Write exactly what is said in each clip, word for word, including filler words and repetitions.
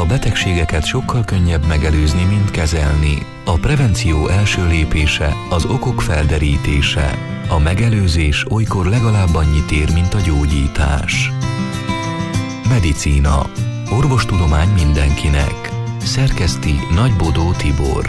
A betegségeket sokkal könnyebb megelőzni, mint kezelni. A prevenció első lépése az okok felderítése. A megelőzés olykor legalább annyit ér, mint a gyógyítás. Medicína. Orvostudomány mindenkinek. Szerkeszti Nagybodó Tibor.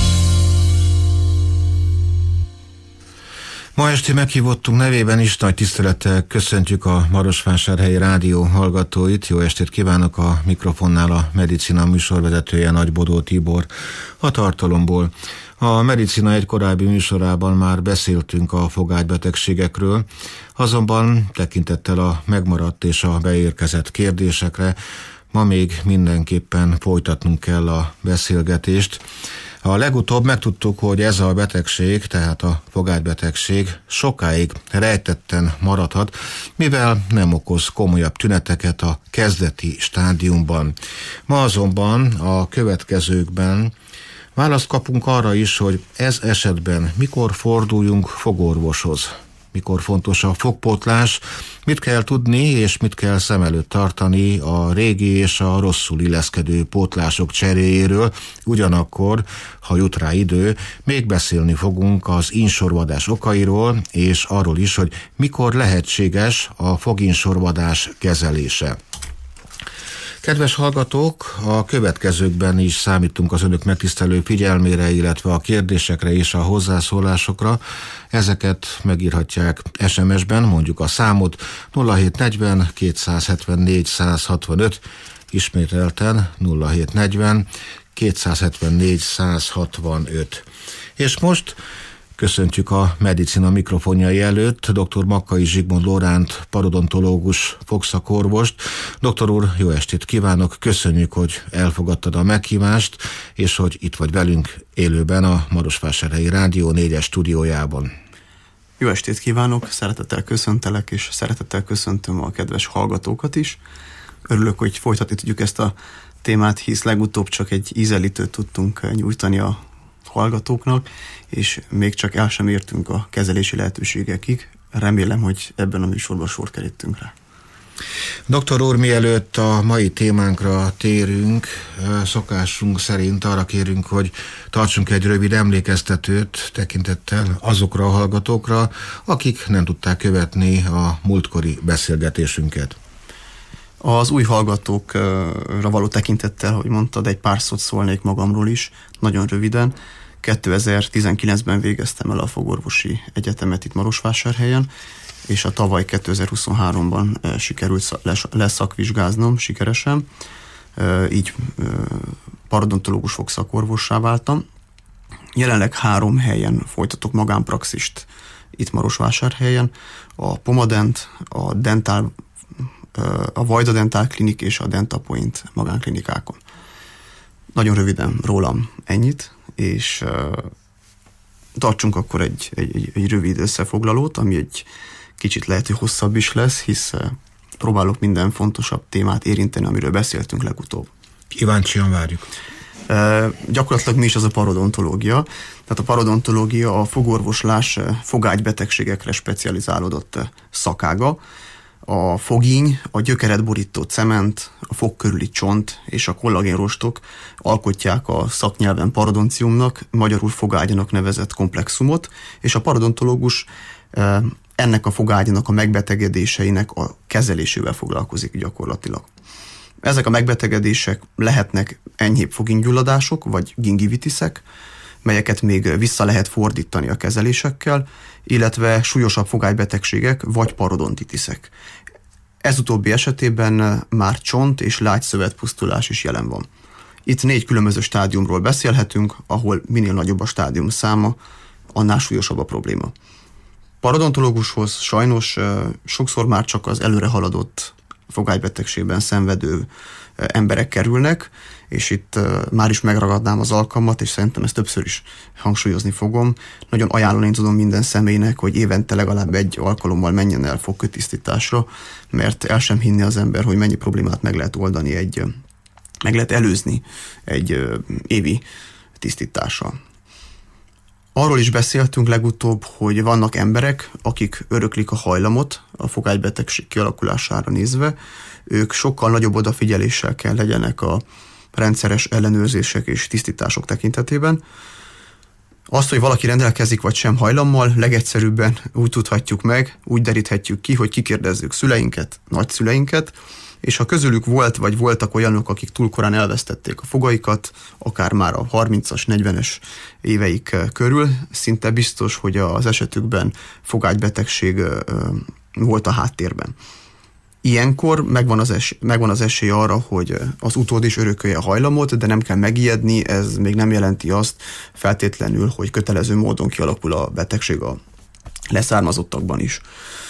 Ma esti meghívottunk nevében is nagy tisztelettel köszöntjük a Marosvásárhelyi Rádió hallgatóit. Jó estét kívánok, a mikrofonnál a Medicina műsorvezetője Nagybodó Tibor a tartalomból. A Medicina egy korábbi műsorában már beszéltünk a fogágybetegségekről, azonban tekintettel a megmaradt és a beérkezett kérdésekre ma még mindenképpen folytatnunk kell a beszélgetést. A legutóbb megtudtuk, hogy ez a betegség, tehát a fogágybetegség sokáig rejtetten maradhat, mivel nem okoz komolyabb tüneteket a kezdeti stádiumban. Ma azonban a következőkben választ kapunk arra is, hogy ez esetben mikor forduljunk fogorvoshoz, mikor fontos a fogpótlás, mit kell tudni és mit kell szem előtt tartani a régi és a rosszul illeszkedő pótlások cseréjéről. Ugyanakkor, ha jut rá idő, még beszélni fogunk az ínsorvadás okairól, és arról is, hogy mikor lehetséges a fogínsorvadás kezelése. Kedves hallgatók, a következőkben is számítunk az önök megtisztelő figyelmére, illetve a kérdésekre és a hozzászólásokra. Ezeket megírhatják es em es-ben, mondjuk a számot nulla hét negyven kétszázhetvennégy százhatvanöt, ismételten nulla hét negyven kétszázhetvennégy százhatvanöt. És most köszöntjük a Medicina mikrofonjai előtt dr. Makkai Zsigmond Lóránt, parodontológus fogszakorvost. Doktor úr, jó estét kívánok, köszönjük, hogy elfogadtad a meghívást, és hogy itt vagy velünk élőben a Marosvásárhelyi Rádió négyes stúdiójában. Jó estét kívánok, szeretettel köszöntelek, és szeretettel köszöntöm a kedves hallgatókat is. Örülök, hogy folytatni tudjuk ezt a témát, hisz legutóbb csak egy ízelítőt tudtunk nyújtani a hallgatóknak, és még csak el sem értünk a kezelési lehetőségekig. Remélem, hogy ebben a műsorban sor kerítünk rá. Doktor úr, mielőtt a mai témánkra térünk, szokásunk szerint arra kérünk, hogy tartsunk egy rövid emlékeztetőt tekintettel azokra a hallgatókra, akik nem tudták követni a múltkori beszélgetésünket. Az új hallgatókra való tekintettel, hogy mondtad, egy pár szót szólnék magamról is, nagyon röviden. kétezer-tizenkilencben végeztem el a fogorvosi egyetemet itt Marosvásárhelyen, és a tavaly kétezer-huszonháromban sikerült leszakvizsgáznom sikeresen, így parodontológus fogszakorvossá váltam. Jelenleg három helyen folytatok magánpraxist itt Marosvásárhelyen, a Pomadent, a Dental a Vajda Dental Clinic és a Dentapoint magánklinikákon. Nagyon röviden rólam ennyit, és uh, tartsunk akkor egy, egy, egy rövid összefoglalót, ami egy kicsit lehet, hogy hosszabb is lesz, hisz uh, próbálok minden fontosabb témát érinteni, amiről beszéltünk legutóbb. Kíváncsian várjuk. Uh, gyakorlatilag mi is az a parodontológia? Tehát a parodontológia a fogorvoslás fogágybetegségekre specializálódott szakága. A fogíny, a gyökeret borító cement, a fog körüli csont és a kollagénrostok alkotják a szaknyelven parodonciumnak, magyarul fogágynak nevezett komplexumot, és a parodontológus ennek a fogágynak a megbetegedéseinek a kezelésével foglalkozik gyakorlatilag. Ezek a megbetegedések lehetnek enyhébb fogíngyulladások vagy gingivitiszek, melyeket még vissza lehet fordítani a kezelésekkel, illetve súlyosabb fogálybetegségek vagy parodontitiszek. Ez utóbbi esetében már csont és lágyszövetpusztulás is jelen van. Itt négy különböző stádiumról beszélhetünk, ahol minél nagyobb a stádium száma, annál súlyosabb a probléma. Parodontológushoz sajnos sokszor már csak az előre haladott fogálybetegségben szenvedő emberek kerülnek, és itt uh, már is megragadnám az alkalmat, és szerintem ezt többször is hangsúlyozni fogom. Nagyon ajánlani tudom minden személynek, hogy évente legalább egy alkalommal menjen el fogkőtisztításra, mert el sem hinni az ember, hogy mennyi problémát meg lehet oldani, egy, meg lehet előzni egy uh, évi tisztítással. Arról is beszéltünk legutóbb, hogy vannak emberek, akik öröklik a hajlamot a fogálybetegség kialakulására nézve. Ők sokkal nagyobb odafigyeléssel kell legyenek a rendszeres ellenőrzések és tisztítások tekintetében. Azt, hogy valaki rendelkezik vagy sem hajlammal, legegyszerűbben úgy tudhatjuk meg, úgy deríthetjük ki, hogy kikérdezzük szüleinket, nagyszüleinket, és ha közülük volt vagy voltak olyanok, akik túl korán elvesztették a fogaikat, akár már a harmincas, negyvenes éveik körül, szinte biztos, hogy az esetükben fogágybetegség volt a háttérben. Ilyenkor megvan az, esély, megvan az esély arra, hogy az utód is örökölje a hajlamot, de nem kell megijedni, ez még nem jelenti azt feltétlenül, hogy kötelező módon kialakul a betegség a leszármazottakban is.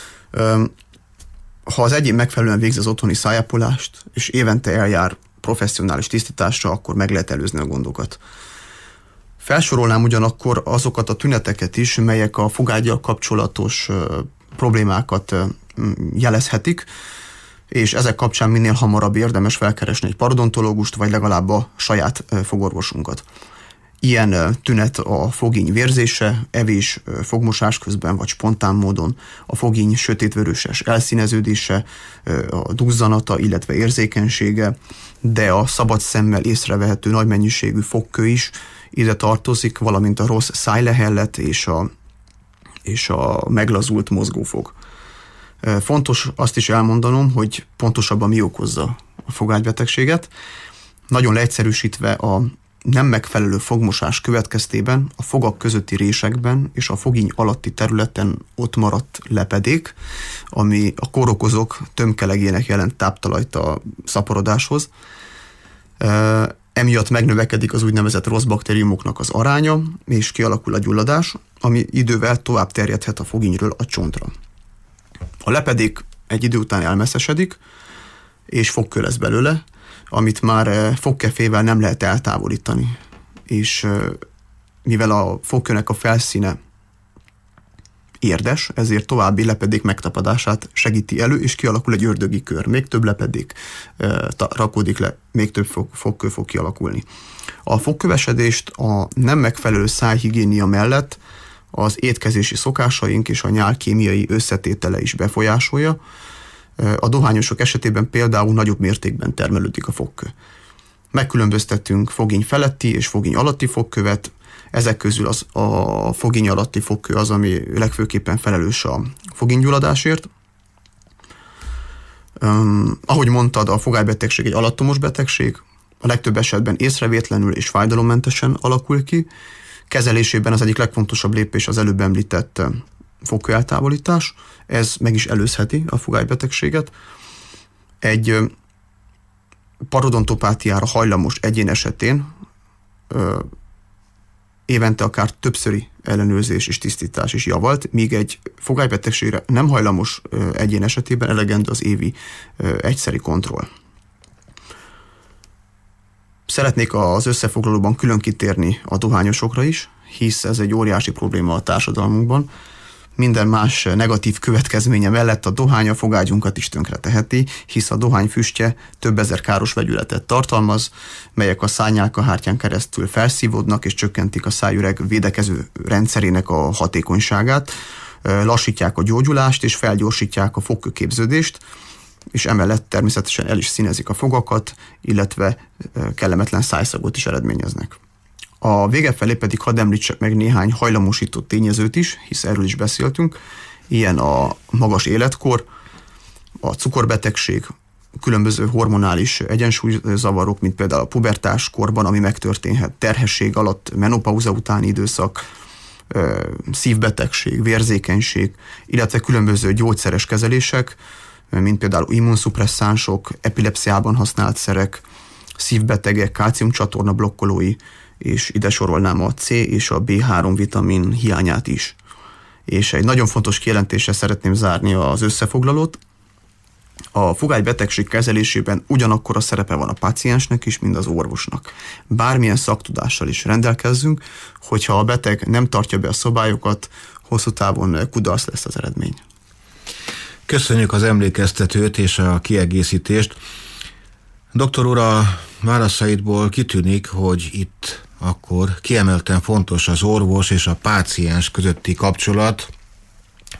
Ha az egyén megfelelően végzi az otthoni szájápolást, és évente eljár professzionális tisztításra, akkor meg lehet előzni a gondokat. Felsorolnám ugyanakkor azokat a tüneteket is, melyek a fogággyal kapcsolatos problémákat jelezhetik, és ezek kapcsán minél hamarabb érdemes felkeresni egy parodontológust, vagy legalább a saját fogorvosunkat. Ilyen tünet a fogíny vérzése, evés, fogmosás közben, vagy spontán módon, a fogíny sötétvöröses elszíneződése, a duzzanata, illetve érzékenysége, de a szabad szemmel észrevehető nagy mennyiségű fogkő is ide tartozik, valamint a rossz szájlehellet és a, és a meglazult mozgófog. Fontos azt is elmondanom, hogy pontosabban mi okozza a fogágybetegséget. Nagyon leegyszerűsítve a nem megfelelő fogmosás következtében a fogak közötti résekben és a fogíny alatti területen ott maradt lepedék, ami a kórokozók tömkelegének jelent táptalajt a szaporodáshoz. Emiatt megnövekedik az úgynevezett rossz baktériumoknak az aránya, és kialakul a gyulladás, ami idővel tovább terjedhet a fogínyről a csontra. A lepedék egy idő után elmesszesedik, és fogkő lesz belőle, amit már fogkefével nem lehet eltávolítani. És mivel a fogkőnek a felszíne érdes, ezért további lepedék megtapadását segíti elő, és kialakul egy ördögi kör. Még több lepedék rakódik le, még több fog, fogkő fog kialakulni. A fogkövesedést a nem megfelelő szájhigiénia mellett az étkezési szokásaink és a nyál kémiai összetétele is befolyásolja. A dohányosok esetében például nagyobb mértékben termelődik a fogkő. Megkülönböztetünk fogíny feletti és fogíny alatti fogkövet, ezek közül az, a fogíny alatti fogkő az, ami legfőképpen felelős a fogínygyulladásért. Um, ahogy mondtad, a fogálybetegség egy alattomos betegség, a legtöbb esetben észrevétlenül és fájdalommentesen alakul ki. Kezelésében az egyik legfontosabb lépés az előbb említett fogkő eltávolítás, ez meg is előzheti a fogálybetegséget. Egy parodontopátiára hajlamos egyén esetén ö, évente akár többszöri ellenőrzés és tisztítás is javalt, míg egy fogálybetegségre nem hajlamos ö, egyén esetében elegendő az évi ö, egyszeri kontroll. Szeretnék az összefoglalóban külön kitérni a dohányosokra is, hisz ez egy óriási probléma a társadalmunkban. Minden más negatív következménye mellett a dohány a fogágyunkat is tönkre teheti, hisz a dohány füstje több ezer káros vegyületet tartalmaz, melyek a szárnyálkahártyán keresztül felszívódnak és csökkentik a szájüreg védekező rendszerének a hatékonyságát, lassítják a gyógyulást és felgyorsítják a fogkőképződést, és emellett természetesen el is színezik a fogakat, illetve kellemetlen szájszagot is eredményeznek. A vége felé pedig hadd említsek meg néhány hajlamosító tényezőt is, hisz erről is beszéltünk, ilyen a magas életkor, a cukorbetegség, különböző hormonális egyensúlyzavarok, mint például a pubertás korban, ami megtörténhet, terhesség alatt, menopauza utáni időszak, szívbetegség, vérzékenység, illetve különböző gyógyszeres kezelések, mint például immunszupresszánsok, epilepsziában használt szerek, szívbetegek, kálciumcsatorna blokkolói, és ide sorolnám a C és a bé három vitamin hiányát is. És egy nagyon fontos kijelentéssel szeretném zárni az összefoglalót. A fogálybetegség kezelésében ugyanakkor a szerepe van a páciensnek is, mint az orvosnak. Bármilyen szaktudással is rendelkezzünk, hogyha a beteg nem tartja be a szabályokat, hosszú távon kudarc lesz az eredmény. Köszönjük az emlékeztetőt és a kiegészítést. Doktor úr, a válaszaidból kitűnik, hogy itt akkor kiemelten fontos az orvos és a páciens közötti kapcsolat,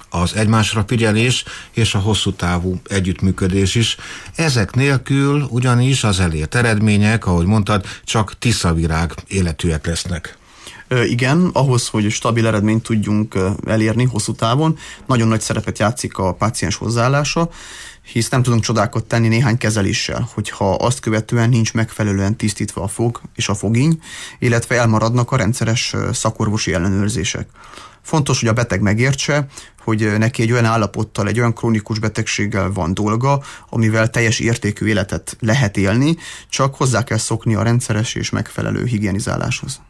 az egymásra figyelés és a hosszú távú együttműködés is. Ezek nélkül ugyanis az elért eredmények, ahogy mondtad, csak tiszavirág életűek lesznek. Igen, ahhoz, hogy stabil eredményt tudjunk elérni hosszú távon, nagyon nagy szerepet játszik a páciens hozzáállása, hisz nem tudunk csodákat tenni néhány kezeléssel, hogyha azt követően nincs megfelelően tisztítva a fog és a fogíny, illetve elmaradnak a rendszeres szakorvosi ellenőrzések. Fontos, hogy a beteg megértse, hogy neki egy olyan állapottal, egy olyan krónikus betegséggel van dolga, amivel teljes értékű életet lehet élni, csak hozzá kell szokni a rendszeres és megfelelő higienizáláshoz.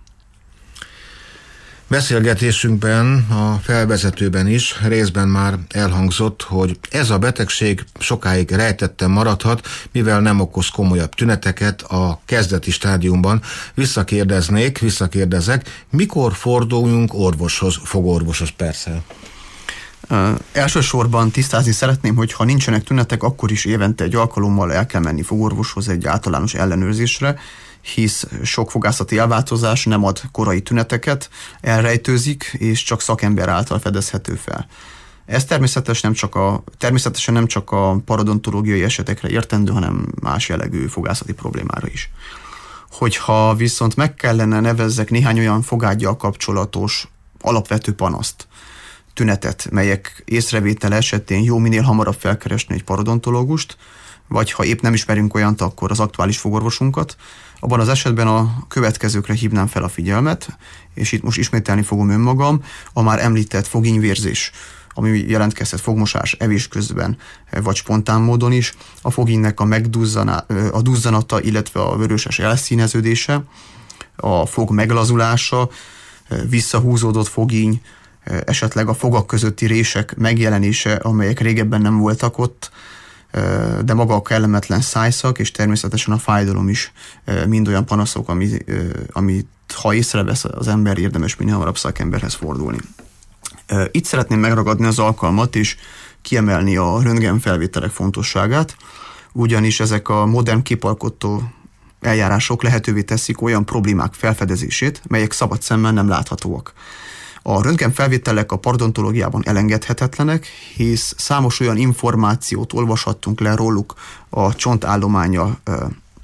Beszélgetésünkben, a felvezetőben is részben már elhangzott, hogy ez a betegség sokáig rejtetten maradhat, mivel nem okoz komolyabb tüneteket a kezdeti stádiumban. Visszakérdeznék, visszakérdezek, mikor forduljunk orvoshoz, fogorvoshoz persze? Uh, elsősorban tisztázni szeretném, hogy ha nincsenek tünetek, akkor is évente egy alkalommal el kell menni fogorvoshoz egy általános ellenőrzésre, hisz sok fogászati elváltozás nem ad korai tüneteket, elrejtőzik, és csak szakember által fedezhető fel. Ez természetesen nem csak a, természetesen nem csak a parodontológiai esetekre értendő, hanem más jellegű fogászati problémára is. Hogyha viszont meg kellene nevezzek néhány olyan fogággyal kapcsolatos alapvető panaszt, tünetet, melyek észrevétele esetén jó minél hamarabb felkeresni egy parodontológust, vagy ha épp nem ismerünk olyant, akkor az aktuális fogorvosunkat, abban az esetben a következőkre hívnám fel a figyelmet, és itt most ismételni fogom önmagam, a már említett fogínyvérzés, ami jelentkezhet fogmosás, evés közben, vagy spontán módon is, a fogínynek a, a duzzanata, illetve a vöröses elszíneződése, a fog meglazulása, visszahúzódott fogíny, esetleg a fogak közötti rések megjelenése, amelyek régebben nem voltak ott, de maga a kellemetlen szájszak, és természetesen a fájdalom is mind olyan panaszok, amit, amit ha észrevesz az ember, érdemes minél hamarabb szakemberhez fordulni. Itt szeretném megragadni az alkalmat, és kiemelni a röntgenfelvételek fontosságát, ugyanis ezek a modern képalkotó eljárások lehetővé teszik olyan problémák felfedezését, melyek szabad szemmel nem láthatóak. A röntgenfelvételek a parodontológiában elengedhetetlenek, hisz számos olyan információt olvashattunk le róluk a csontállománya ö,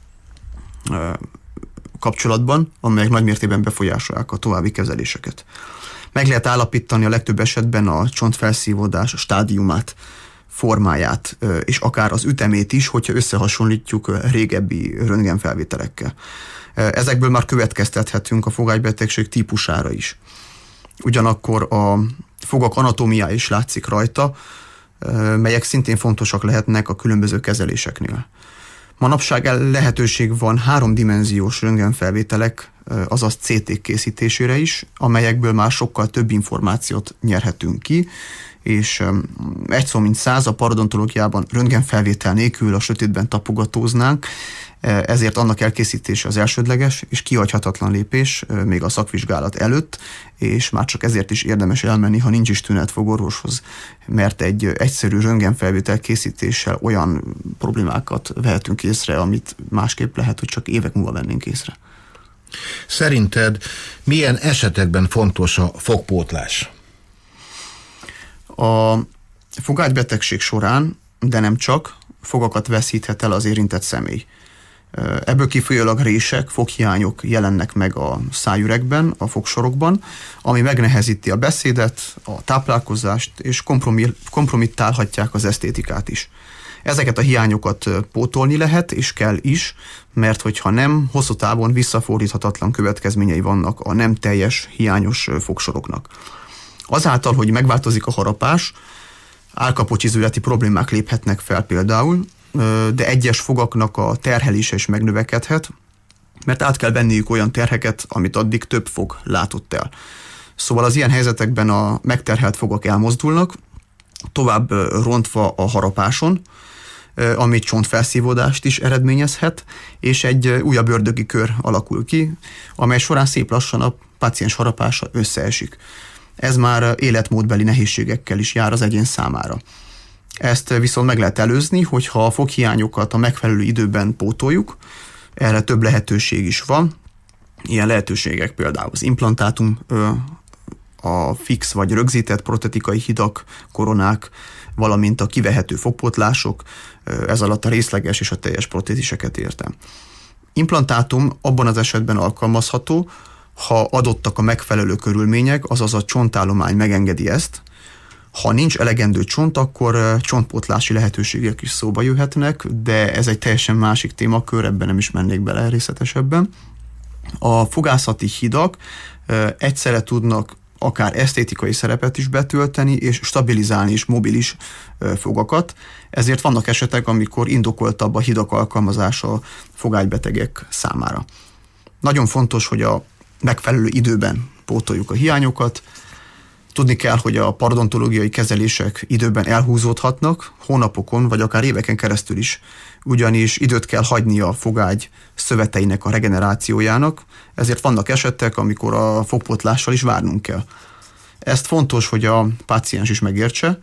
ö, kapcsolatban, amelyek nagymértékben befolyásolják a további kezeléseket. Meg lehet állapítani a legtöbb esetben a csontfelszívódás a stádiumát, formáját, ö, és akár az ütemét is, hogyha összehasonlítjuk régebbi röntgenfelvételekkel. Ezekből már következtethetünk a fogágybetegség típusára is. Ugyanakkor a fogak anatómiája is látszik rajta, melyek szintén fontosak lehetnek a különböző kezeléseknél. Manapság lehetőség van háromdimenziós röntgenfelvételek, azaz cé té készítésére is, amelyekből már sokkal több információt nyerhetünk ki, és egy szó mint száz, a parodontológiában röntgenfelvétel nélkül a sötétben tapogatóznánk, ezért annak elkészítése az elsődleges és kihagyhatatlan lépés még a szakvizsgálat előtt, és már csak ezért is érdemes elmenni, ha nincs is tünet fogorvoshoz, mert egy egyszerű röntgenfelvétel készítéssel olyan problémákat vehetünk észre, amit másképp lehet, hogy csak évek múlva vennénk észre. Szerinted milyen esetekben fontos a fogpótlás? A fogágybetegség során, de nem csak, fogakat veszíthet el az érintett személy. Ebből kifolyólag rések, foghiányok jelennek meg a szájüregben, a fogsorokban, ami megnehezíti a beszédet, a táplálkozást, és kompromittálhatják az esztétikát is. Ezeket a hiányokat pótolni lehet, és kell is, mert hogyha nem, hosszú távon visszafordíthatatlan következményei vannak a nem teljes, hiányos fogsoroknak. Azáltal, hogy megváltozik a harapás, állkapocsizületi problémák léphetnek fel például, de egyes fogaknak a terhelése is megnövekedhet, mert át kell venniük olyan terheket, amit addig több fog látott el. Szóval az ilyen helyzetekben a megterhelt fogak elmozdulnak, tovább rontva a harapáson, ami csontfelszívódást is eredményezhet, és egy újabb ördögi kör alakul ki, amely során szép lassan a páciens harapása összeesik. Ez már életmódbeli nehézségekkel is jár az egyén számára. Ezt viszont meg lehet előzni, hogyha a foghiányokat a megfelelő időben pótoljuk, erre több lehetőség is van. Ilyen lehetőségek például az implantátum a fix vagy rögzített protetikai hidak, koronák, valamint a kivehető fogpótlások, ez alatt a részleges és a teljes protéziseket értem. Implantátum abban az esetben alkalmazható, ha adottak a megfelelő körülmények, azaz a csontállomány megengedi ezt. Ha nincs elegendő csont, akkor csontpótlási lehetőségek is szóba jöhetnek, de ez egy teljesen másik témakör, ebben nem is mennék bele részletesebben. A fogászati hidak egyszerre tudnak akár esztétikai szerepet is betölteni, és stabilizálni is mobilis fogakat. Ezért vannak esetek, amikor indokoltabb a hidak alkalmazása a fogágybetegek számára. Nagyon fontos, hogy a megfelelő időben pótoljuk a hiányokat. Tudni kell, hogy a parodontológiai kezelések időben elhúzódhatnak, hónapokon vagy akár éveken keresztül is, ugyanis időt kell hagyni a fogágy szöveteinek a regenerációjának, ezért vannak esetek, amikor a fogpótlással is várnunk kell. Ezt fontos, hogy a páciens is megértse.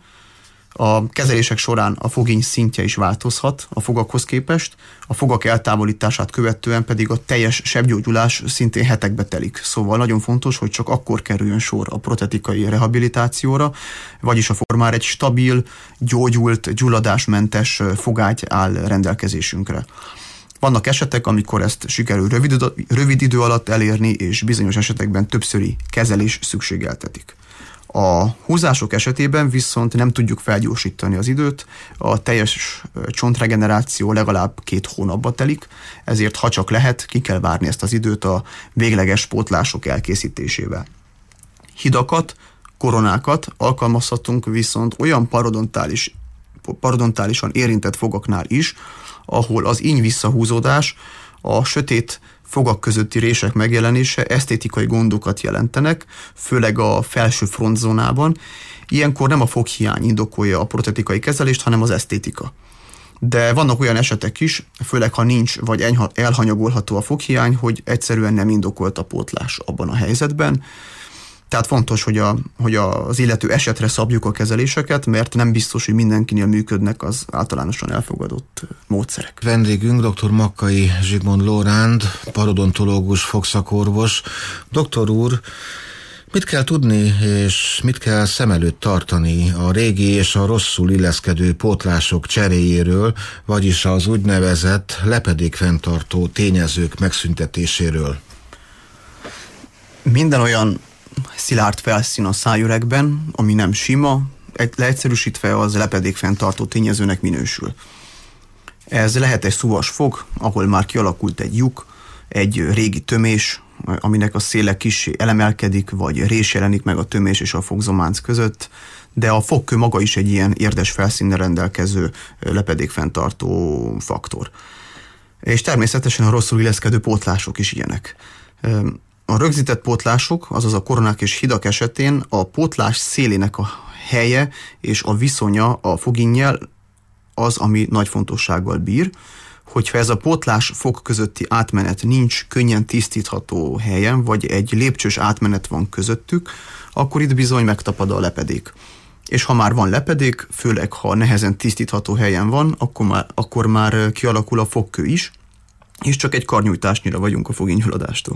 A kezelések során a fogény szintje is változhat a fogakhoz képest, a fogak eltávolítását követően pedig a teljes sebgyógyulás szintén hetekbe telik. Szóval nagyon fontos, hogy csak akkor kerüljön sor a protetikai rehabilitációra, vagyis a formár egy stabil, gyógyult, gyulladásmentes fogágy áll rendelkezésünkre. Vannak esetek, amikor ezt sikerül rövid, rövid idő alatt elérni, és bizonyos esetekben többszöri kezelés szükségeltetik. A húzások esetében viszont nem tudjuk felgyorsítani az időt, a teljes csontregeneráció legalább két hónapba telik, ezért ha csak lehet, ki kell várni ezt az időt a végleges pótlások elkészítésével. Hidakat, koronákat alkalmazhatunk viszont olyan parodontális, parodontálisan érintett fogaknál is, ahol az íny visszahúzódás, a sötét fogak közötti rések megjelenése esztétikai gondokat jelentenek, főleg a felső frontzónában. Ilyenkor nem a foghiány indokolja a protetikai kezelést, hanem az esztétika. De vannak olyan esetek is, főleg ha nincs vagy enyha, elhanyagolható a foghiány, hogy egyszerűen nem indokolt a pótlás abban a helyzetben. Tehát fontos, hogy, a, hogy az illető esetre szabjuk a kezeléseket, mert nem biztos, hogy mindenkinél működnek az általánosan elfogadott módszerek. Vendégünk dr. Makkai Zsigmond Lóránd, parodontológus, fogszakorvos. Doktor úr, mit kell tudni és mit kell szem előtt tartani a régi és a rosszul illeszkedő pótlások cseréjéről, vagyis az úgynevezett lepedékfenntartó tényezők megszüntetéséről? Minden olyan szilárd felszín a szájüregben, ami nem sima, leegyszerűsítve az lepedékfenntartó tényezőnek minősül. Ez lehet egy szúvas fog, ahol már kialakult egy lyuk, egy régi tömés, aminek a széle kissé elemelkedik, vagy rés jelenik meg a tömés és a fogzománc között, de a fogkő maga is egy ilyen érdes felszínnel rendelkező lepedékfenntartó faktor. És természetesen a rosszul illeszkedő pótlások is ilyenek. A rögzített pótlások, azaz a koronák és hidak esetén a pótlás szélének a helye és a viszonya a fogínnyel az, ami nagy fontossággal bír. Hogyha ez a pótlás-fog közötti átmenet nincs könnyen tisztítható helyen, vagy egy lépcsős átmenet van közöttük, akkor itt bizony megtapad a lepedék. És ha már van lepedék, főleg ha nehezen tisztítható helyen van, akkor már, akkor már kialakul a fogkő is, és csak egy karnyújtásnyira vagyunk a fogénygyulladástól.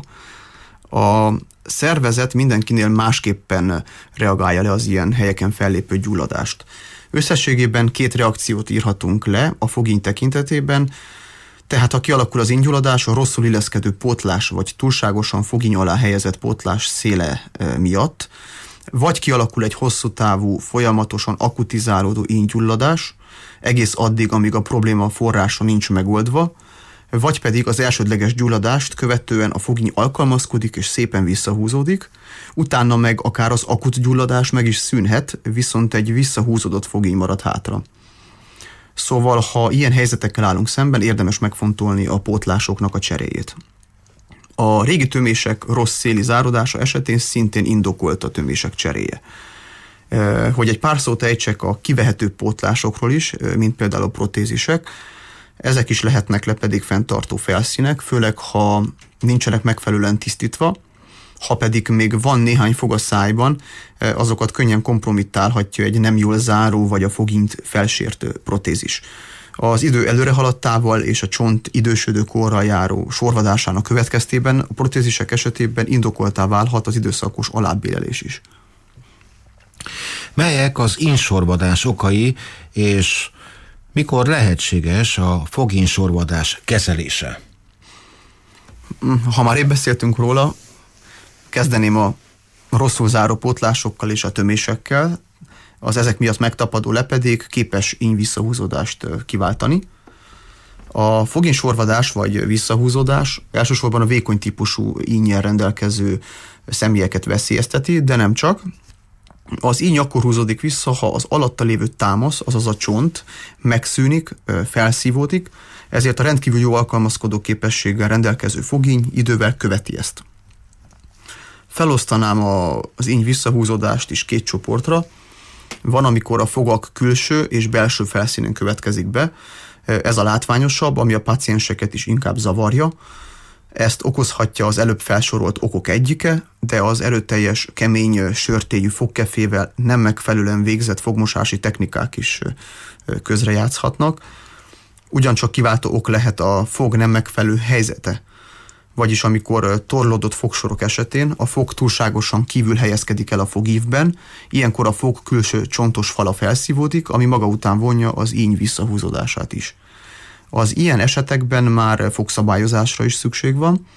A szervezet mindenkinél másképpen reagálja le az ilyen helyeken fellépő gyulladást. Összességében két reakciót írhatunk le a fogény tekintetében, tehát ha kialakul az ingyulladás a rosszul illeszkedő pótlás vagy túlságosan fogény alá helyezett pótlás széle miatt, vagy kialakul egy hosszú távú, folyamatosan akutizálódó ingyulladás, egész addig, amíg a probléma forrása nincs megoldva, vagy pedig az elsődleges gyulladást követően a fogény alkalmazkodik és szépen visszahúzódik, utána meg akár az akut gyulladás meg is szűnhet, viszont egy visszahúzódott fogény marad hátra. Szóval, ha ilyen helyzetekkel állunk szemben, érdemes megfontolni a pótlásoknak a cseréjét. A régi tömések rossz széli zárodása esetén szintén indokolt a tömések cseréje. Hogy egy pár szót ejtsek a kivehető pótlásokról is, mint például a protézisek, ezek is lehetnek lepedékfenntartó felszínek, főleg ha nincsenek megfelelően tisztítva, ha pedig még van néhány fog a szájban, azokat könnyen kompromittálhatja egy nem jól záró vagy a fogényt felsértő protézis. Az idő előre haladtával és a csont idősödő korral járó sorvadásának következtében a protézisek esetében indokoltá válhat az időszakos alábbélelés is. Melyek az ínsorvadás okai, és mikor lehetséges a fogínsorvadás kezelése? Ha már épp beszéltünk róla, kezdeném a rosszul záró pótlásokkal és a tömésekkel. Az ezek miatt megtapadó lepedék képes íny-visszahúzódást kiváltani. A fogínsorvadás vagy visszahúzódás elsősorban a vékony típusú ínnyel rendelkező személyeket veszélyezteti, de nem csak. Az íny akkor húzódik vissza, ha az alatta lévő támasz, azaz a csont megszűnik, felszívódik, ezért a rendkívül jó alkalmazkodó képességgel rendelkező fogíny idővel követi ezt. Felosztanám a, az íny visszahúzódást is két csoportra. Van, amikor a fogak külső és belső felszínén következik be. Ez a látványosabb, ami a pácienseket is inkább zavarja. Ezt okozhatja az előbb felsorolt okok egyike, de az erőteljes, kemény, sörtélyű fogkefével nem megfelelően végzett fogmosási technikák is közrejátszhatnak. Ugyancsak kiváltó ok lehet a fog nem megfelelő helyzete, vagyis amikor torlódott fogsorok esetén a fog túlságosan kívül helyezkedik el a fogívben, ilyenkor a fog külső csontos fala felszívódik, ami maga után vonja az íny visszahúzódását is. Az ilyen esetekben már fogszabályozásra is szükség van.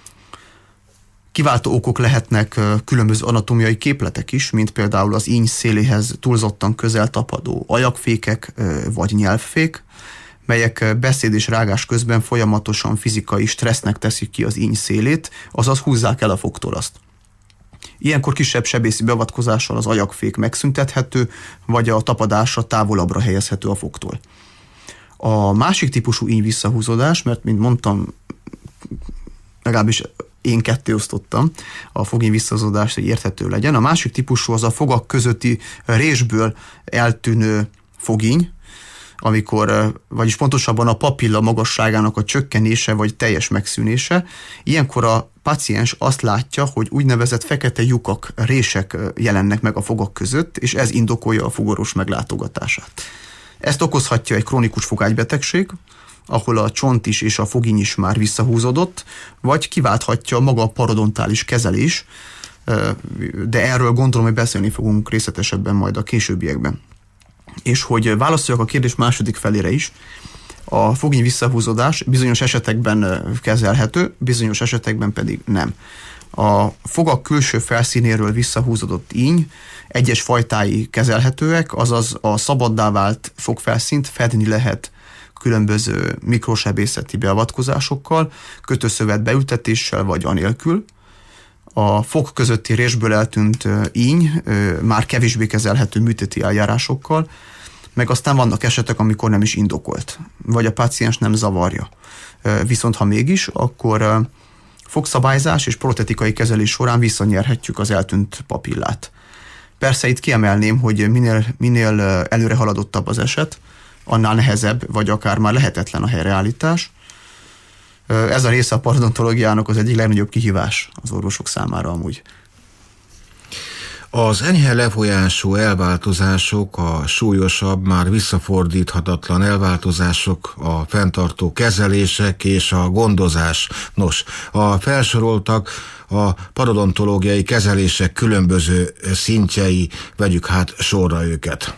Kiváltó okok lehetnek különböző anatómiai képletek is, mint például az íny széléhez túlzottan közel tapadó ajakfékek vagy nyelvfék, melyek beszéd és rágás közben folyamatosan fizikai stressznek teszik ki az íny szélét, azaz húzzák el a fogtolaszt. Ilyenkor kisebb sebészi beavatkozással az ajakfék megszüntethető, vagy a tapadásra távolabbra helyezhető a fogtól. A másik típusú íny visszahúzódás, mert mint mondtam, legalábbis én ketté osztottam a fogíny visszahúzódást, hogy érthető legyen. A másik típusú az a fogak közötti résből eltűnő fogíny, amikor, vagyis pontosabban a papilla magasságának a csökkenése vagy teljes megszűnése. Ilyenkor a páciens azt látja, hogy úgynevezett fekete lyukak, rések jelennek meg a fogak között, és ez indokolja a fogorvos meglátogatását. Ezt okozhatja egy krónikus fogágybetegség, ahol a csont is és a fogíny is már visszahúzódott, vagy kiválthatja maga a parodontális kezelés, de erről gondolom, hogy beszélni fogunk részletesebben majd a későbbiekben. És hogy válaszoljak a kérdés második felére is, a fogíny visszahúzódás bizonyos esetekben kezelhető, bizonyos esetekben pedig nem. A fogak külső felszínéről visszahúzódott íny egyes fajtái kezelhetőek, azaz a szabaddá vált fogfelszínt fedni lehet különböző mikrosebészeti beavatkozásokkal, kötőszövet beültetéssel vagy anélkül. A fog közötti résből eltűnt íny már kevésbé kezelhető műtéti eljárásokkal, meg aztán vannak esetek, amikor nem is indokolt, vagy a páciens nem zavarja. Viszont ha mégis, akkor fogszabályzás és protetikai kezelés során visszanyerhetjük az eltűnt papillát. Persze itt kiemelném, hogy minél, minél előre haladottabb az eset, annál nehezebb, vagy akár már lehetetlen a helyreállítás. Ez a része a parodontológiának az egyik legnagyobb kihívás az orvosok számára amúgy. Az enyhe lefolyású elváltozások, a súlyosabb, már visszafordíthatatlan elváltozások, a fenntartó kezelések és a gondozás. Nos, a felsoroltak a parodontológiai kezelések különböző szintjei, vegyük hát sorra őket.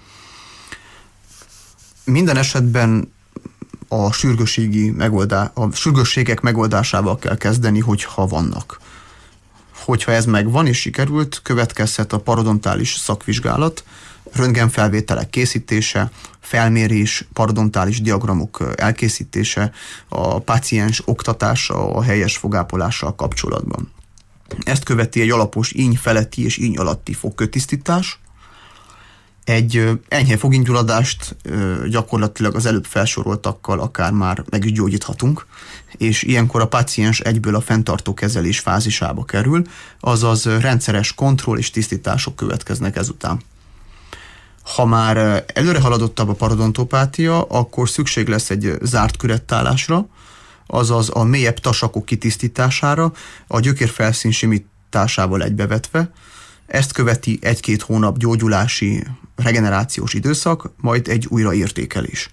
Minden esetben a sürgősségi megoldás, a sürgősségek megoldásával kell kezdeni, hogyha vannak. Hogyha ez megvan és sikerült, következhet a parodontális szakvizsgálat, röntgenfelvételek készítése, felmérés, parodontális diagramok elkészítése, a páciens oktatása a helyes fogápolással kapcsolatban. Ezt követi egy alapos íny feletti és íny alatti fogkötisztítás. Egy enyhe fogíngyulladást gyakorlatilag az előbb felsoroltakkal akár már meg is gyógyíthatunk, és ilyenkor a páciens egyből a fenntartó kezelés fázisába kerül, azaz rendszeres kontroll és tisztítások következnek ezután. Ha már előre haladottabb a parodontopátia, akkor szükség lesz egy zárt kürettálásra, azaz a mélyebb tasakok kitisztítására, a gyökérfelszín simításával egybevetve. Ezt követi egy-két hónap gyógyulási, regenerációs időszak, majd egy újraértékelés.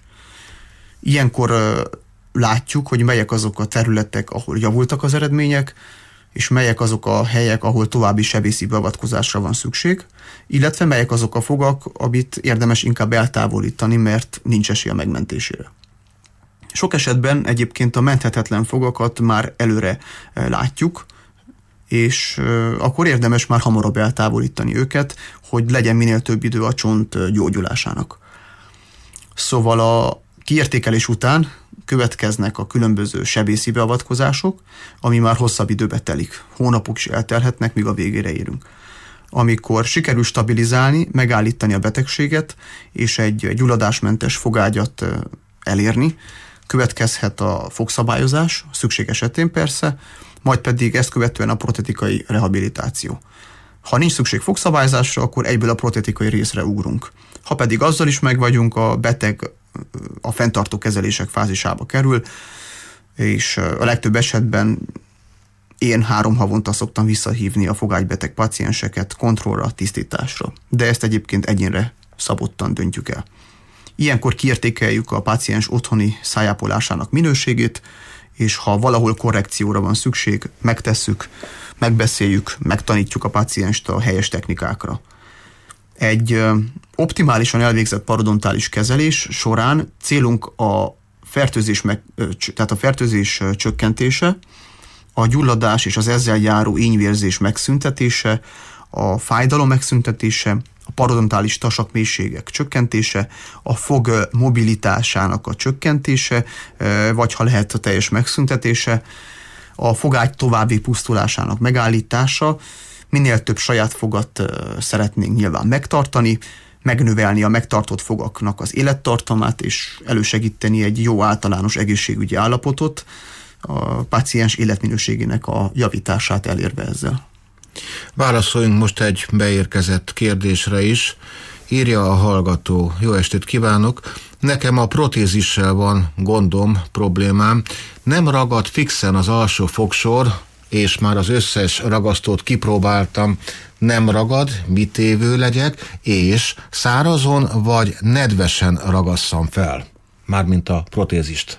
Ilyenkor látjuk, hogy melyek azok a területek, ahol javultak az eredmények, és melyek azok a helyek, ahol további sebészi beavatkozásra van szükség, illetve melyek azok a fogak, amit érdemes inkább eltávolítani, mert nincs esély a megmentésére. Sok esetben egyébként a menthetetlen fogakat már előre látjuk, és akkor érdemes már hamarabb eltávolítani őket, hogy legyen minél több idő a csont gyógyulásának. Szóval a kiértékelés után következnek a különböző sebészi beavatkozások, ami már hosszabb időbe telik. Hónapok is eltelhetnek, míg a végére érünk. Amikor sikerül stabilizálni, megállítani a betegséget, és egy gyulladásmentes fogágyat elérni, következhet a fogszabályozás, szükség esetén persze, majd pedig ezt követően a protetikai rehabilitáció. Ha nincs szükség fogszabályozásra, akkor egyből a protetikai részre ugrunk. Ha pedig azzal is megvagyunk, a beteg a fenntartó kezelések fázisába kerül, és a legtöbb esetben én három havonta szoktam visszahívni a fogágybeteg pacienseket kontrollra, tisztításra. De ezt egyébként egyénre szabottan döntjük el. Ilyenkor kiértékeljük a páciens otthoni szájápolásának minőségét, és ha valahol korrekcióra van szükség, megtesszük, megbeszéljük, megtanítjuk a pácienst a helyes technikákra. Egy optimálisan elvégzett parodontális kezelés során célunk a fertőzés, meg, tehát a fertőzés csökkentése, a gyulladás és az ezzel járó ínyvérzés megszüntetése, a fájdalom megszüntetése, a parodontális tasakmélységek csökkentése, a fog mobilitásának a csökkentése, vagy ha lehet a teljes megszüntetése, a fogágy további pusztulásának megállítása, minél több saját fogat szeretnénk nyilván megtartani, megnövelni a megtartott fogaknak az élettartamát, és elősegíteni egy jó általános egészségügyi állapotot, a páciens életminőségének a javítását elérve ezzel. Válaszoljunk most egy beérkezett kérdésre is. Írja a hallgató: jó estét kívánok! Nekem a protézissel van gondom, problémám. Nem ragad fixen az alsó fogsor, és már az összes ragasztót kipróbáltam, nem ragad, mit tévő legyek, és szárazon vagy nedvesen ragasszam fel, mármint a protézist.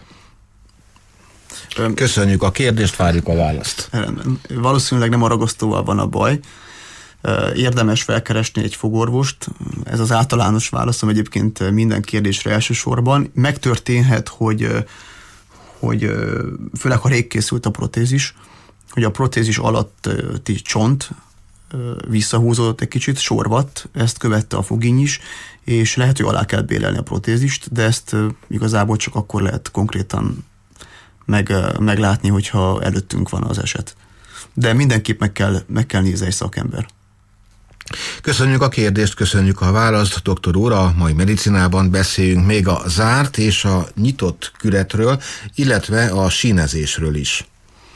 Köszönjük a kérdést, várjuk a választ. Valószínűleg nem a ragasztóval van a baj. Érdemes felkeresni egy fogorvost. Ez az általános válaszom egyébként minden kérdésre elsősorban. Megtörténhet, hogy, hogy főleg ha rég készült a protézis, hogy a protézis alatti csont visszahúzódott egy kicsit, sorvadt, ezt követte a fogény is, és lehet, hogy alá kell bélelni a protézist, de ezt igazából csak akkor lehet konkrétan meg, meglátni, hogyha előttünk van az eset. De mindenképp meg kell, meg kell nézni egy szakember. Köszönjük a kérdést, köszönjük a választ, doktor úr. A mai medicinában beszéljünk még a zárt és a nyitott küretről, illetve a sínezésről is.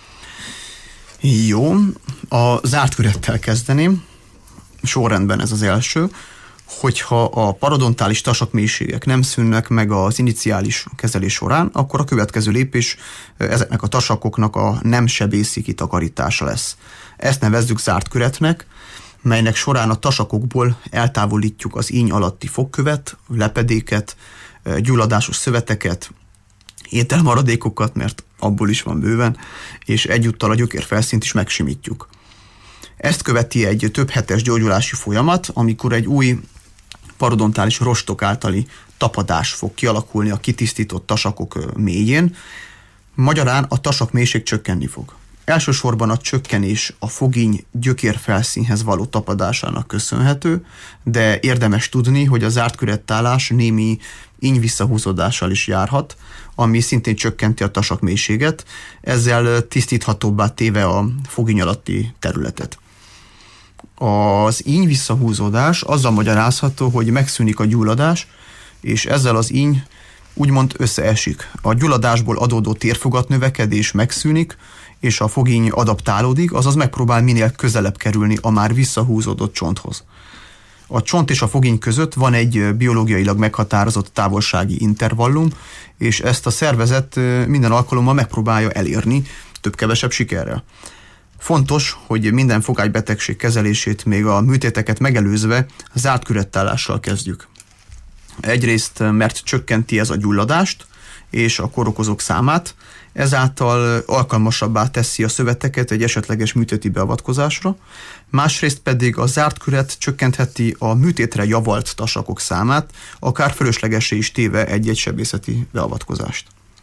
Jó, a zárt kürettel kezdeném, sorrendben ez az első, hogyha a parodontális tasakmélységek nem szűnnek meg az iniciális kezelés során, akkor a következő lépés ezeknek a tasakoknak a nem sebészi kitakarítása lesz. Ezt nevezzük zárt küretnek, melynek során a tasakokból eltávolítjuk az íny alatti fogkövet, lepedéket, gyulladásos szöveteket, ételmaradékokat, mert abból is van bőven, és egyúttal a gyökérfelszínt is megsimítjuk. Ezt követi egy több hetes gyógyulási folyamat, amikor egy új parodontális rostok általi tapadás fog kialakulni a kitisztított tasakok mélyén. Magyarán a tasak mélység csökkenni fog. Elsősorban a csökkenés a fogíny gyökérfelszínhez való tapadásának köszönhető, de érdemes tudni, hogy a zárt kürettálás némi íny visszahúzódással is járhat, ami szintén csökkenti a tasak mélységet, ezzel tisztíthatóbbá téve a fogíny alatti területet. Az íny visszahúzódás azzal magyarázható, hogy megszűnik a gyulladás, és ezzel az íny úgymond összeesik. A gyulladásból adódó térfogat növekedés megszűnik, és a fogíny adaptálódik, azaz megpróbál minél közelebb kerülni a már visszahúzódott csonthoz. A csont és a fogíny között van egy biológiailag meghatározott távolsági intervallum, és ezt a szervezet minden alkalommal megpróbálja elérni, több-kevesebb sikerrel. Fontos, hogy minden fogálybetegség kezelését még a műtéteket megelőzve zárt kürettálással kezdjük. Egyrészt, mert csökkenti ez a gyulladást, és a kórokozók számát, ezáltal alkalmasabbá teszi a szöveteket egy esetleges műtéti beavatkozásra, másrészt pedig a zárt küret csökkentheti a műtétre javalt tasakok számát, akár fölöslegessé is téve egy-egy sebészeti beavatkozást.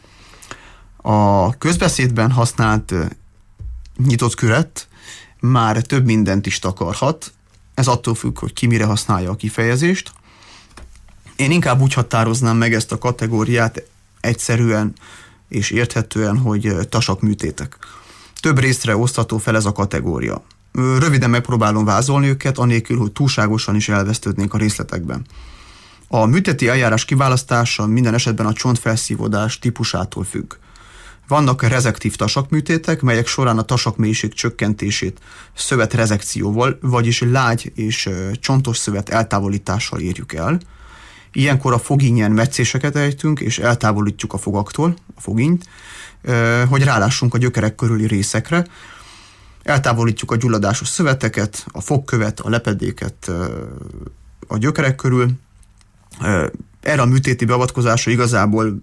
A közbeszédben használt nyitott küret már több mindent is takarhat, ez attól függ, hogy ki mire használja a kifejezést. Én inkább úgy határoznám meg ezt a kategóriát egyszerűen és érthetően, hogy tasakműtétek. Több részre osztható fel ez a kategória. Röviden megpróbálom vázolni őket, anélkül, hogy túlságosan is elvesztődnénk a részletekben. A műtéti eljárás kiválasztása minden esetben a csontfelszívódás típusától függ. Vannak rezektív tasakműtétek, melyek során a tasakmélység csökkentését szövetrezekcióval, vagyis lágy és csontos szövet eltávolítással érjük el. Ilyenkor a fogínyen metszéseket ejtünk, és eltávolítjuk a fogaktól a fogínyt, hogy rálássunk a gyökerek körüli részekre. Eltávolítjuk a gyulladásos szöveteket, a fogkövet, a lepedéket a gyökerek körül. Erre a műtéti beavatkozásra igazából,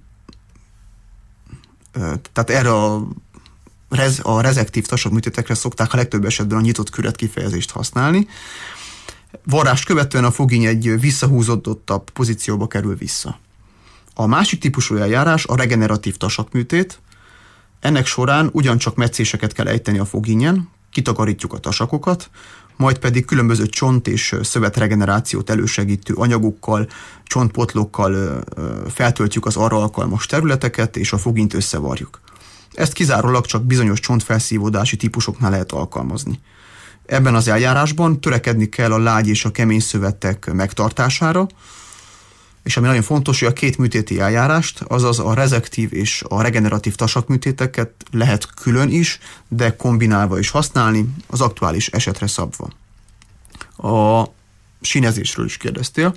tehát erre a, rez, a rezektív tasakműtétekre szokták a legtöbb esetben a nyitott küret kifejezést használni. Varrást követően a fogíny egy visszahúzódottabb pozícióba kerül vissza. A másik típusú eljárás a regeneratív tasakműtét. Ennek során ugyancsak metszéseket kell ejteni a fogínyen, kitakarítjuk a tasakokat, majd pedig különböző csont- és szövetregenerációt elősegítő anyagokkal, csontpotlókkal feltöltjük az arra alkalmas területeket, és a fogínyt összevarjuk. Ezt kizárólag csak bizonyos csontfelszívódási típusoknál lehet alkalmazni. Ebben az eljárásban törekedni kell a lágy és a kemény szövetek megtartására, és ami nagyon fontos, hogy a két műtéti eljárást, azaz a rezektív és a regeneratív tasakműtéteket lehet külön is, de kombinálva is használni, az aktuális esetre szabva. A sínezésről is kérdeztél.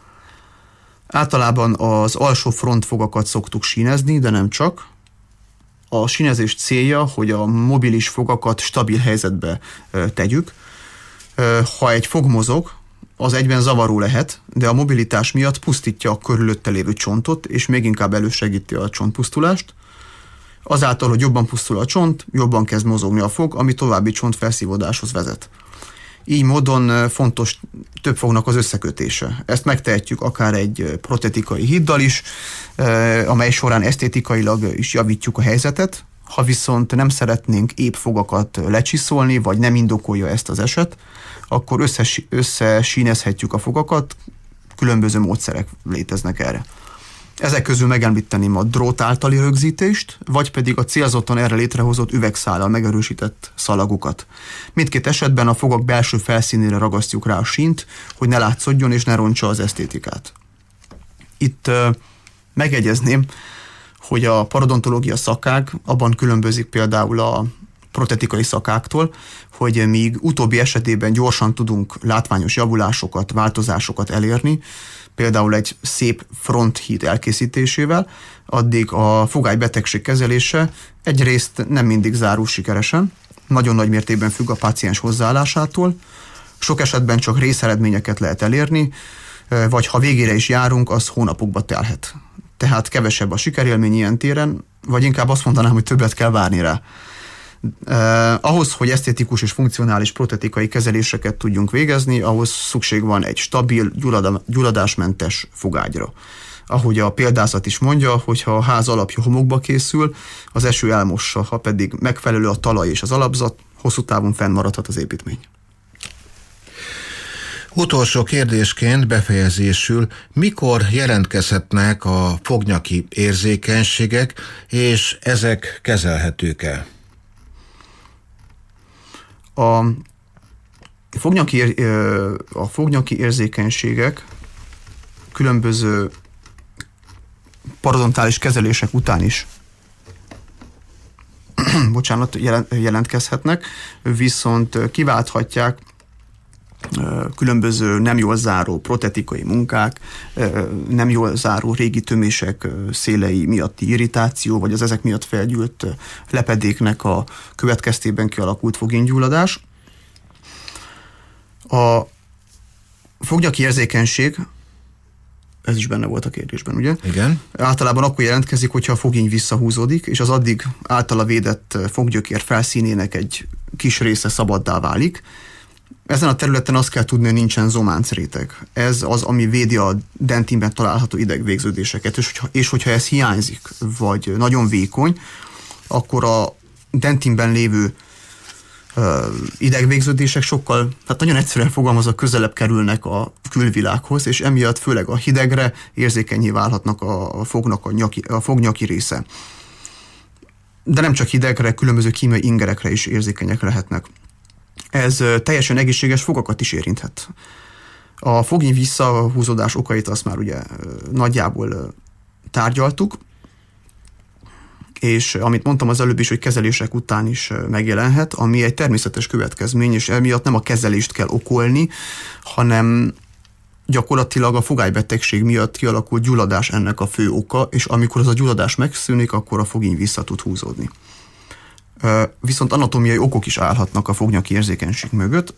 Általában az alsó frontfogakat szoktuk sínezni, de nem csak. A sínezés célja, hogy a mobilis fogakat stabil helyzetbe tegyük. Ha egy fog mozog, az egyben zavaró lehet, de a mobilitás miatt pusztítja a körülötte lévő csontot, és még inkább elősegíti a csontpusztulást. Azáltal, hogy jobban pusztul a csont, jobban kezd mozogni a fog, ami további csontfelszívódáshoz vezet. Így módon fontos több fognak az összekötése. Ezt megtehetjük akár egy protetikai híddal is, amely során esztétikailag is javítjuk a helyzetet. Ha viszont nem szeretnénk épp fogakat lecsiszolni, vagy nem indokolja ezt az eset, akkor összes, összesínezhetjük a fogakat, különböző módszerek léteznek erre. Ezek közül megemlíteném a drót általi rögzítést, vagy pedig a célzottan erre létrehozott üvegszállal megerősített szalagokat. Mindkét esetben a fogak belső felszínére ragasztjuk rá a sínt, hogy ne látszódjon és ne rontsa az esztétikát. Itt uh, megegyezném, hogy a parodontológia szakág abban különbözik például a protetikai szakáktól, hogy míg utóbbi esetében gyorsan tudunk látványos javulásokat, változásokat elérni, például egy szép fronthíd elkészítésével, addig a fogálybetegség kezelése egyrészt nem mindig zárul sikeresen, nagyon nagy mértékben függ a páciens hozzáállásától, sok esetben csak részeredményeket lehet elérni, vagy ha végére is járunk, az hónapokba telhet. Tehát kevesebb a sikerélmény ilyen téren, vagy inkább azt mondanám, hogy többet kell várni rá. Eh, ahhoz, hogy esztétikus és funkcionális protetikai kezeléseket tudjunk végezni, ahhoz szükség van egy stabil, gyullad, gyulladásmentes fogágyra. Ahogy a példázat is mondja, hogyha a ház alapja homokba készül, az eső elmossa, ha pedig megfelelő a talaj és az alapzat, hosszú távon fennmaradhat az építmény. Utolsó kérdésként befejezésül, mikor jelentkezhetnek a fognyaki érzékenységek, és ezek kezelhetők-e? A fognyaki, a fognyaki érzékenységek különböző parodontális kezelések után is bocsánat, jelentkezhetnek, viszont kiválthatják különböző nem jól záró protetikai munkák, nem jól záró régi tömések szélei miatti irritáció, vagy az ezek miatt felgyűlt lepedéknek a következtében kialakult fogénygyulladás. A fognyaki érzékenység Ez is benne volt a kérdésben, ugye? Igen. Általában akkor jelentkezik, hogyha a fogény visszahúzódik, és az addig általa védett foggyökér felszínének egy kis része szabaddá válik. Ezen a területen azt kell tudni, hogy nincsen zománcréteg. Ez az, ami védi a dentinben található idegvégződéseket, és hogyha, és hogyha ez hiányzik, vagy nagyon vékony, akkor a dentinben lévő uh, idegvégződések sokkal, tehát nagyon egyszerűen fogalmazva közelebb kerülnek a külvilághoz, és emiatt főleg a hidegre érzékenyé válhatnak a, a, fognak a, nyaki, a fognyaki része. De nem csak hidegre, különböző kémiai ingerekre is érzékenyek lehetnek. Ez teljesen egészséges fogakat is érinthet. A fogény visszahúzódás okait azt már ugye nagyjából tárgyaltuk, és amit mondtam az előbb is, hogy kezelések után is megjelenhet, ami egy természetes következmény, és emiatt nem a kezelést kell okolni, hanem gyakorlatilag a fogálybetegség miatt kialakult gyulladás ennek a fő oka, és amikor az a gyulladás megszűnik, akkor a fogény vissza tud húzódni. Viszont anatómiai okok is állhatnak a fognyaki érzékenység mögött.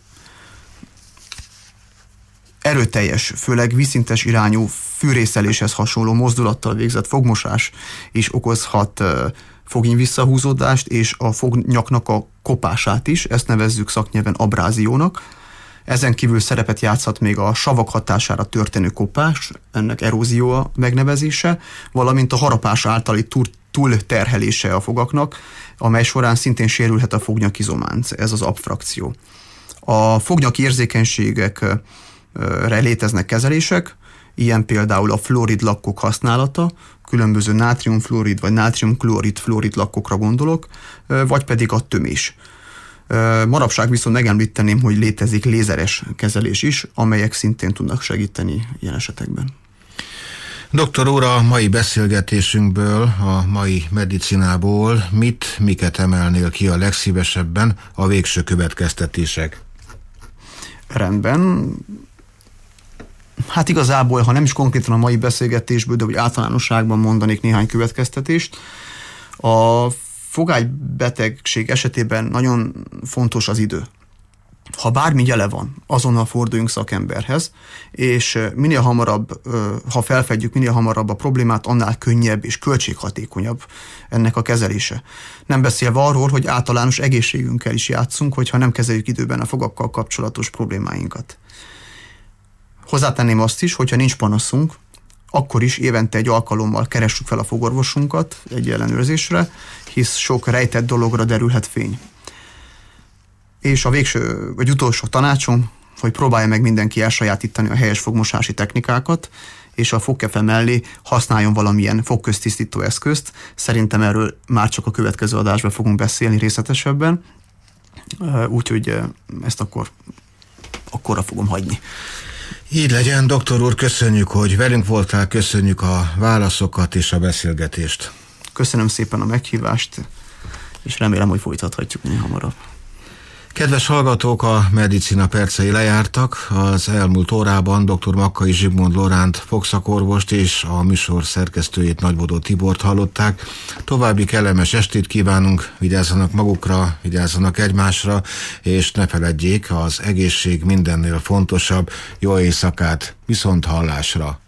Erőteljes, főleg vízszintes irányú fűrészeléshez hasonló mozdulattal végzett fogmosás is okozhat fogény visszahúzódást, és a fognyaknak a kopását is, ezt nevezzük szaknyelven abráziónak. Ezen kívül szerepet játszhat még a savak hatására történő kopás, ennek erózió a megnevezése, valamint a harapás általi túlterhelése a fogaknak, amely során szintén sérülhet a fognyaki zománc, ez az abfrakció. A fognyaki érzékenységekre léteznek kezelések, ilyen például a fluorid lakkok használata, különböző nátriumfluorid vagy nátriumklorid fluorid lakkokra gondolok, vagy pedig a tömés. Manapság viszont megemlíteném, hogy létezik lézeres kezelés is, amelyek szintén tudnak segíteni ilyen esetekben. Doktor úr, a mai beszélgetésünkből, a mai medicinából mit, miket emelnél ki a legszívesebben a végső következtetések? Rendben. Hát igazából, ha nem is konkrétan a mai beszélgetésből, de hogy általánosságban mondanék néhány következtetést. A fogálybetegség esetében nagyon fontos az idő. Ha bármi jele van, azonnal forduljunk szakemberhez, és minél hamarabb, ha felfedjük minél hamarabb a problémát, annál könnyebb és költséghatékonyabb ennek a kezelése. Nem beszélve arról, hogy általános egészségünkkel is játszunk, hogyha nem kezeljük időben a fogakkal kapcsolatos problémáinkat. Hozzátenném azt is, hogyha nincs panaszunk, akkor is évente egy alkalommal keressük fel a fogorvosunkat egy ellenőrzésre, hisz sok rejtett dologra derülhet fény. És a végső, vagy utolsó tanácsom, hogy próbálja meg mindenki elsajátítani a helyes fogmosási technikákat, és a fogkefe mellé használjon valamilyen fogköztisztító eszközt. Szerintem erről már csak a következő adásban fogunk beszélni részletesebben, úgyhogy ezt akkor akkorra fogom hagyni. Így legyen, doktor úr, köszönjük, hogy velünk voltál, köszönjük a válaszokat és a beszélgetést. Köszönöm szépen a meghívást, és remélem, hogy folytathatjuk néha hamarabb. Kedves hallgatók, a Medicina percei lejártak. Az elmúlt órában dr. Makkai Zsigmond Loránt fogszakorvost és a műsor szerkesztőjét, Nagybodó Tibort hallották. További kellemes estét kívánunk, vigyázzanak magukra, vigyázzanak egymásra, és ne feledjék, az egészség mindennél fontosabb. Jó éjszakát, viszont hallásra!